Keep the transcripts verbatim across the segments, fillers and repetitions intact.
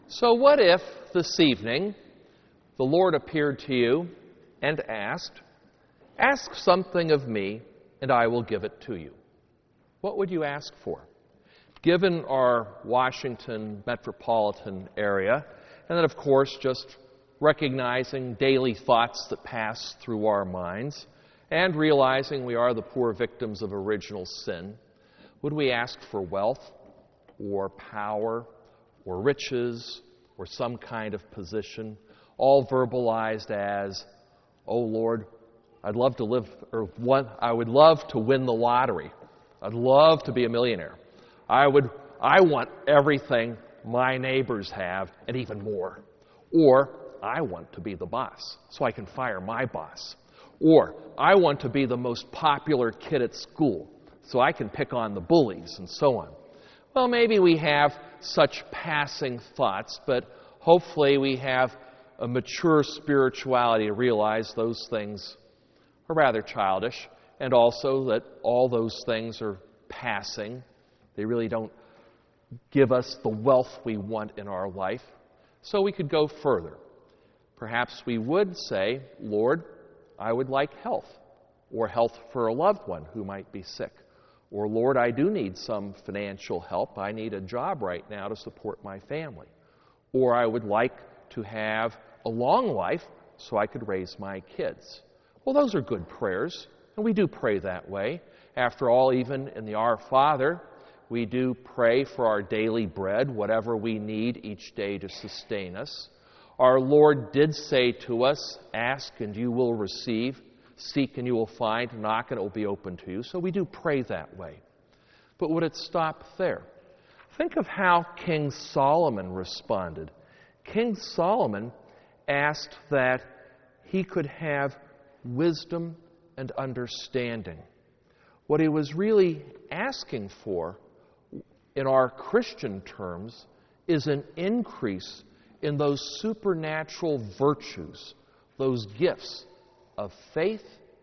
So what if this evening the Lord appeared to you and asked, "Ask something of me, and I will give it to you"? What would you ask for? Given our Washington metropolitan area, and then of course just recognizing daily thoughts that pass through our minds, and realizing we are the poor victims of original sin, would we ask for wealth or power or riches or some kind of position, all verbalized as, "Oh Lord, I'd love to live, or one, I would love to win the lottery. I'd love to be a millionaire. I would, I want everything my neighbors have and even more." Or, "I want to be the boss so I can fire my boss." Or, "I want to be the most popular kid at school so I can pick on the bullies," and so on. Well, maybe we have such passing thoughts, but hopefully we have a mature spirituality to realize those things are rather childish, and also that all those things are passing. They really don't give us the wealth we want in our life. So we could go further. Perhaps we would say, "Lord, I would like health, or health for a loved one who might be sick. Or, Lord, I do need some financial help. I need a job right now to support my family. Or I would like to have a long life so I could raise my kids." Well, those are good prayers, and we do pray that way. After all, even in the Our Father, we do pray for our daily bread, whatever we need each day to sustain us. Our Lord did say to us, "Ask and you will receive, seek and you will find, knock and it will be open to you." So we do pray that way. But would it stop there? Think of how King Solomon responded. King Solomon asked that he could have wisdom and understanding. What he was really asking for, in our Christian terms, is an increase in those supernatural virtues, those gifts of faith,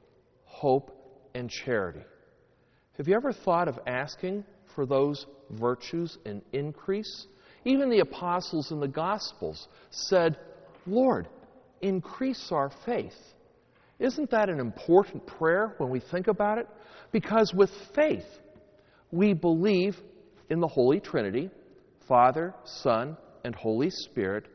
hope, and charity. Have you ever thought of asking for those virtues in increase? Even the apostles in the Gospels said, "Lord, increase our faith." Isn't that an important prayer when we think about it? Because with faith, we believe in the Holy Trinity, Father, Son, and Holy Spirit.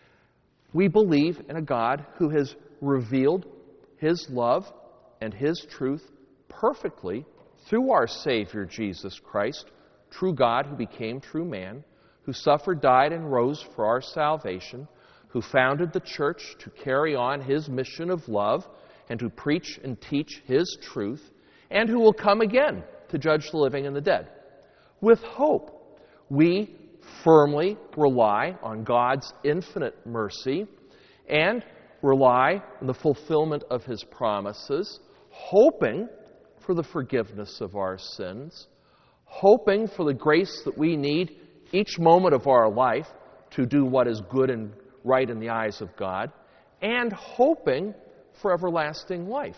We believe in a God who has revealed His love and His truth perfectly through our Savior Jesus Christ, true God who became true man, who suffered, died, and rose for our salvation, who founded the church to carry on His mission of love and to preach and teach His truth, and who will come again to judge the living and the dead. With hope, we firmly rely on God's infinite mercy and rely on the fulfillment of His promises, hoping for the forgiveness of our sins, hoping for the grace that we need each moment of our life to do what is good and right in the eyes of God, and hoping for everlasting life.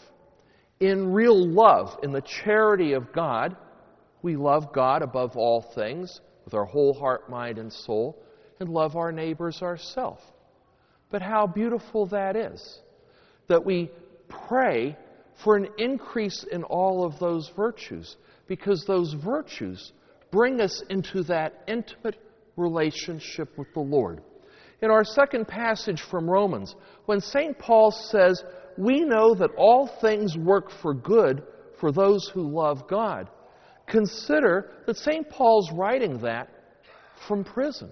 In real love, in the charity of God, we love God above all things with our whole heart, mind, and soul, and love our neighbors ourselves. But how beautiful that is, that we pray for an increase in all of those virtues, because those virtues bring us into that intimate relationship with the Lord. In our second passage from Romans, when Saint Paul says, "We know that all things work for good for those who love God," consider that Saint Paul's writing that from prison.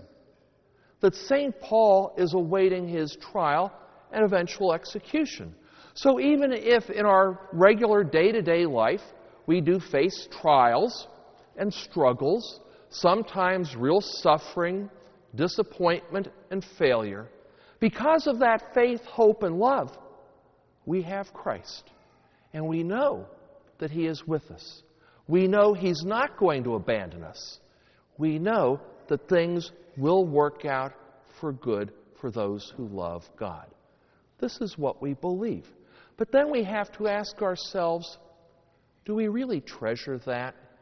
That Saint Paul is awaiting his trial and eventual execution. So even if in our regular day-to-day life we do face trials and struggles, sometimes real suffering, disappointment, and failure, because of that faith, hope, and love, we have Christ. And we know that He is with us. We know He's not going to abandon us. We know that things will work out for good for those who love God. This is what we believe. But then we have to ask ourselves, do we really treasure that?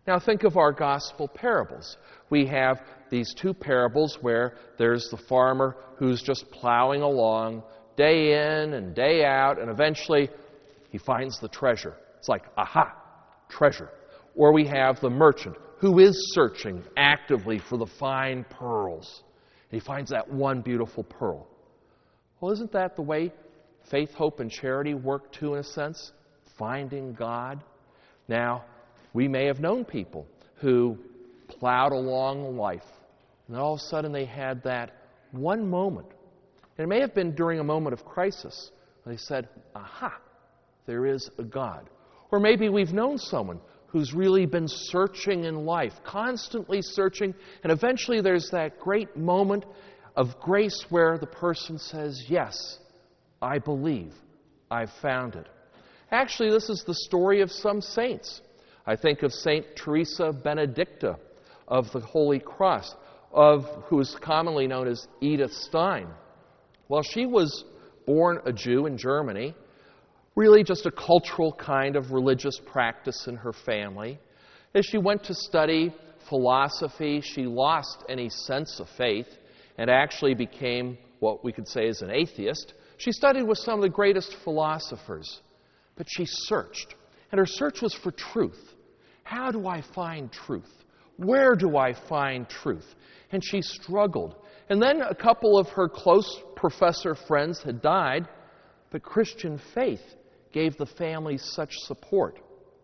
Now think of our gospel parables. We have these two parables where there's the farmer who's just plowing along day in and day out, and eventually he finds the treasure. It's like, aha, treasure. Or we have the merchant who is searching actively for the fine pearls. And he finds that one beautiful pearl. Well, isn't that the way faith, hope, and charity work too, in a sense? Finding God. Now, we may have known people who plowed along life, and all of a sudden they had that one moment. And it may have been during a moment of crisis. They said, aha, there is a God. Or maybe we've known someone who's really been searching in life, constantly searching, and eventually there's that great moment of grace where the person says, yes, I believe, I've found it. Actually, this is the story of some saints. I think of Saint Teresa Benedicta of the Holy Cross, of who is commonly known as Edith Stein. Well, she was born a Jew in Germany, really just a cultural kind of religious practice in her family. As she went to study philosophy, she lost any sense of faith and actually became what we could say is an atheist. She studied with some of the greatest philosophers, but she searched. And her search was for truth. How do I find truth? Where do I find truth? And she struggled. And then a couple of her close professor friends had died, but Christian faith gave the family such support.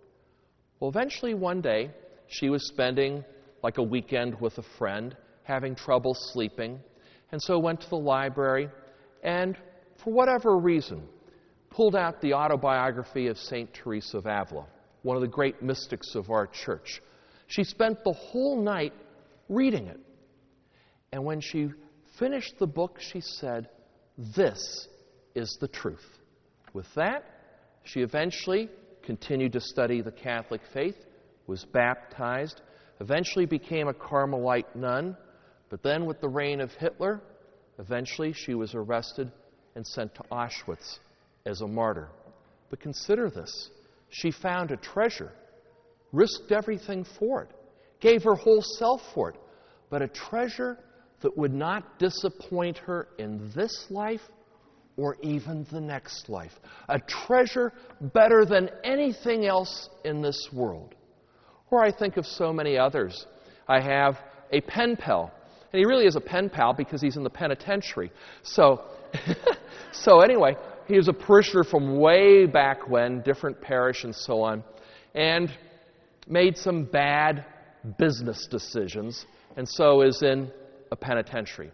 Well, eventually one day, she was spending like a weekend with a friend, having trouble sleeping, and so went to the library and, for whatever reason, pulled out the autobiography of Saint Teresa of Avila, one of the great mystics of our church. She spent the whole night reading it. And when she finished the book, she said, "This is the truth." With that, she eventually continued to study the Catholic faith, was baptized, eventually became a Carmelite nun, but then with the reign of Hitler, eventually she was arrested and sent to Auschwitz as a martyr. But consider this. She found a treasure, risked everything for it, gave her whole self for it, but a treasure that would not disappoint her in this life or even the next life. A treasure better than anything else in this world. Or I think of so many others. I have a pen pal, and he really is a pen pal because he's in the penitentiary. So, so anyway, he was a parishioner from way back when, different parish and so on, and made some bad business decisions, and so is in a penitentiary.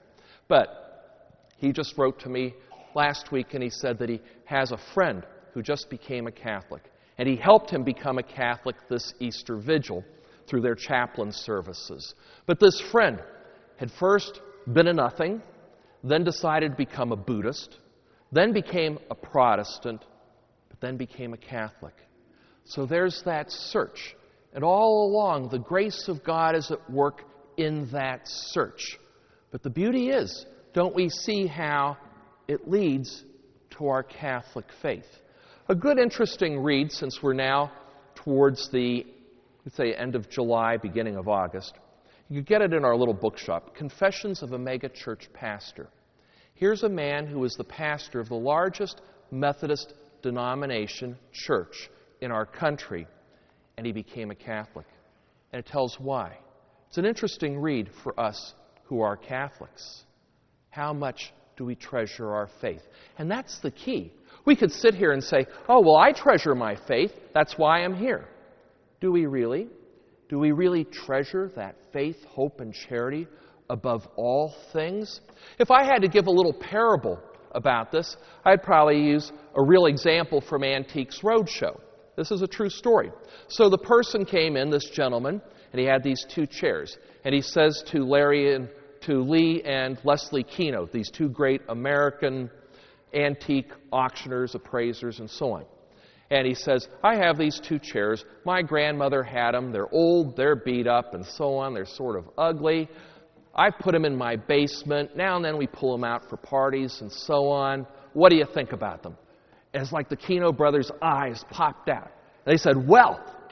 But he just wrote to me last week, and he said that he has a friend who just became a Catholic, and he helped him become a Catholic this Easter Vigil through their chaplain services. But this friend had first been a nothing, then decided to become a Buddhist, then became a Protestant, but then became a Catholic. So there's that search. And all along, the grace of God is at work in that search. But the beauty is, don't we see how it leads to our Catholic faith? A good, interesting read, since we're now towards the, let's say, end of July, beginning of August. You can get it in our little bookshop, Confessions of a Megachurch Pastor. Here's a man who is the pastor of the largest Methodist denomination church in our country, and he became a Catholic. And it tells why. It's an interesting read for us who are Catholics. How much do we treasure our faith? And that's the key. We could sit here and say, oh, well, I treasure my faith. That's why I'm here. Do we really? Do we really treasure that faith, hope, and charity above all things? If I had to give a little parable about this, I'd probably use a real example from Antiques Roadshow. This is a true story. So the person came in, this gentleman, and he had these two chairs. And he says to Larry and to Lee and Leslie Keynote, these two great American antique auctioneers, appraisers, and so on. And he says, I have these two chairs. My grandmother had them. They're old, they're beat up, and so on. They're sort of ugly. I put them in my basement. Now and then we pull them out for parties and so on. What do you think about them? And it's like the Keynote brothers' eyes popped out. And they said, well,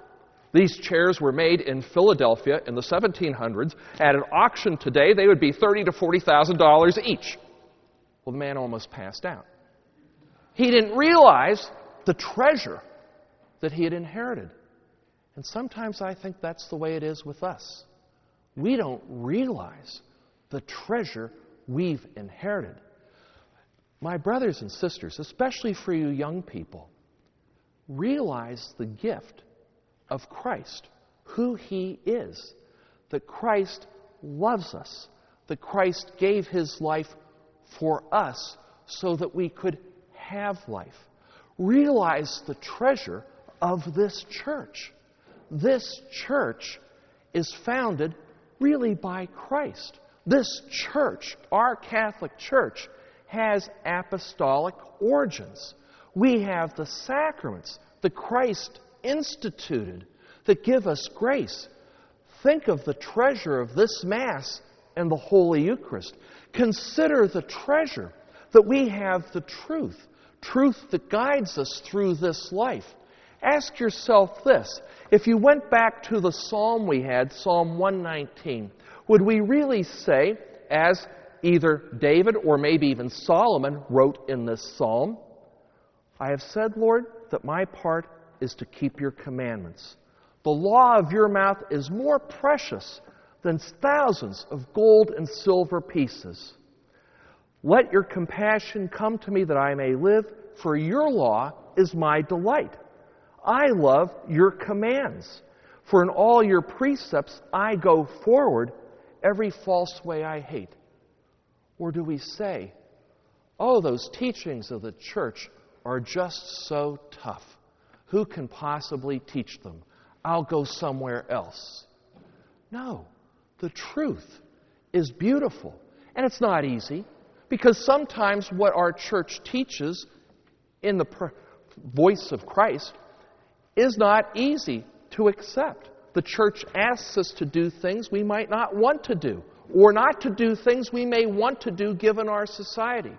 These chairs were made in Philadelphia in the seventeen hundreds. At an auction today, they would be thirty thousand to forty thousand dollars each. Well, the man almost passed out. He didn't realize the treasure that he had inherited. And sometimes I think that's the way it is with us. We don't realize the treasure we've inherited. My brothers and sisters, especially for you young people, realize the gift of Christ, who He is, that Christ loves us, that Christ gave His life for us so that we could have life. Realize the treasure of this church. This church is founded really by Christ. This church, our Catholic Church, has apostolic origins. We have the sacraments that Christ instituted that give us grace. Think of the treasure of this Mass and the Holy Eucharist. Consider the treasure that we have the truth, truth that guides us through this life. Ask yourself this: if you went back to the psalm we had, Psalm one nineteen, would we really say, as either David or maybe even Solomon wrote in this psalm, I have said, Lord, that my part is to keep your commandments. The law of your mouth is more precious than thousands of gold and silver pieces. Let your compassion come to me that I may live, for your law is my delight. I love your commands, for in all your precepts I go forward. Every false way I hate. Or do we say, oh, those teachings of the church are just so tough. Who can possibly teach them? I'll go somewhere else. No, the truth is beautiful. And it's not easy, because sometimes what our church teaches in the pr- voice of Christ is not easy to accept. The church asks us to do things we might not want to do, or not to do things we may want to do given our society.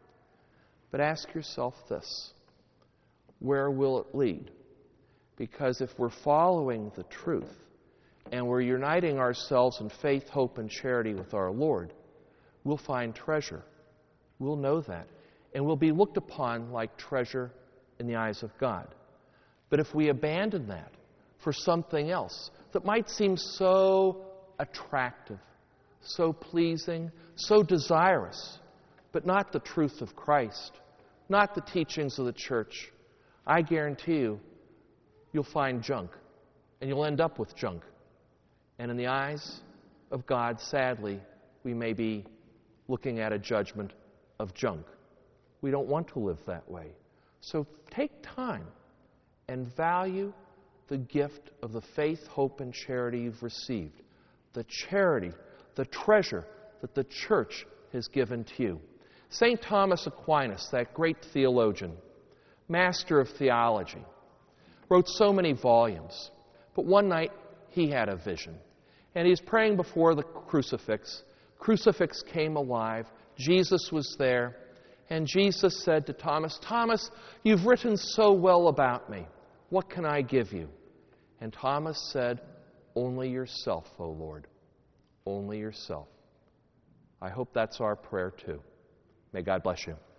But ask yourself this: where will it lead? Because if we're following the truth and we're uniting ourselves in faith, hope, and charity with our Lord, we'll find treasure. We'll know that. And we'll be looked upon like treasure in the eyes of God. But if we abandon that for something else that might seem so attractive, so pleasing, so desirous, but not the truth of Christ, not the teachings of the church, I guarantee you, you'll find junk, and you'll end up with junk. And in the eyes of God, sadly, we may be looking at a judgment of junk. We don't want to live that way. So take time and value the gift of the faith, hope, and charity you've received. The charity, the treasure that the church has given to you. Saint Thomas Aquinas, that great theologian, master of theology, wrote so many volumes. But one night he had a vision. And he's praying before the crucifix. Crucifix came alive. Jesus was there. And Jesus said to Thomas, Thomas, you've written so well about me. What can I give you? And Thomas said, only yourself, O Lord. Only yourself. I hope that's our prayer too. May God bless you.